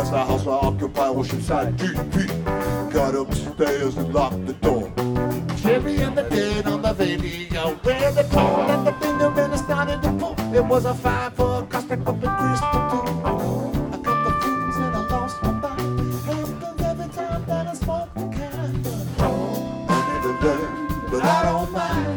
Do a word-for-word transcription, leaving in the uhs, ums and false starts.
That's the house I occupy, Oceanside G P. Got upstairs and locked the door. Cherry and the dead on the radio, where the pole and the finger and it started to pull. It was a five for a cosmic up in crystal too. I cut the fuse and I lost my mind. Happens every time that I smoke the can. I never learned, but I don't mind.